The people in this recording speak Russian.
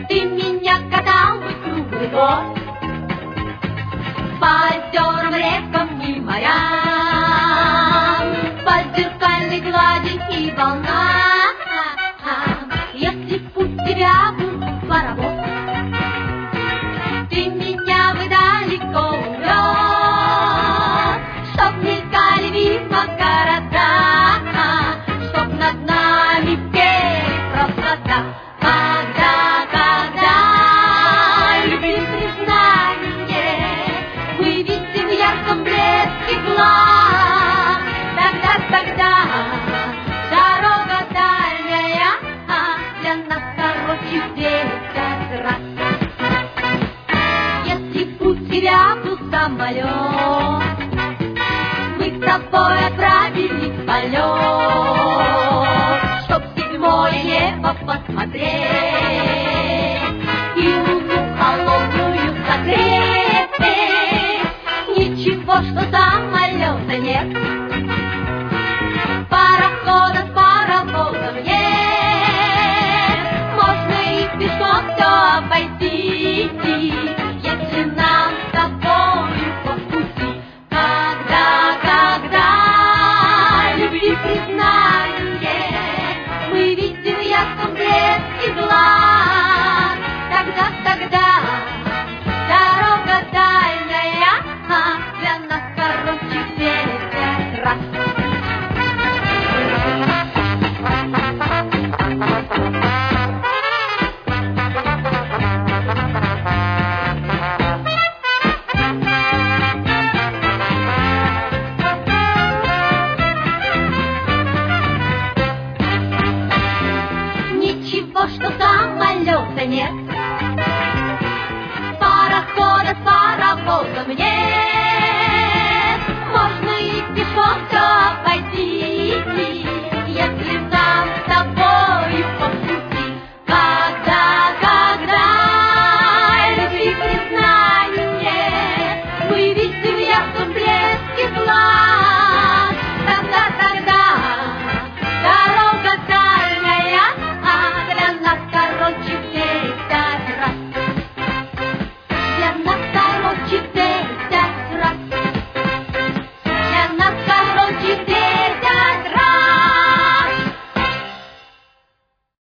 Ты меня катал бы круглый год по озерам, рекам и морям, по зеркальной глади и волнам. Если путь тебя был паровоз, ты меня бы далеко увез, чтоб мелькали мимо города, чтоб над нами пели провода. Когда любви признание мы видим в ярком блеске глаз, тогда дорога дальняя для нас короче в 10 раз. Если путь тебя был самолет, мы с тобой отправились в полет, чтоб седьмое небо посмотреть и луну холодную согреть. Ничего, что самолета нет, парохода с паровозом нет, можно и пешком все обойти, если нам с тобою по пути. Когда любви признание мы видим в ярком блеске глаз, тогда дорога дальняя для нас короче в 10 раз. Ничего, что самолета нет, парохода с паровозом нет,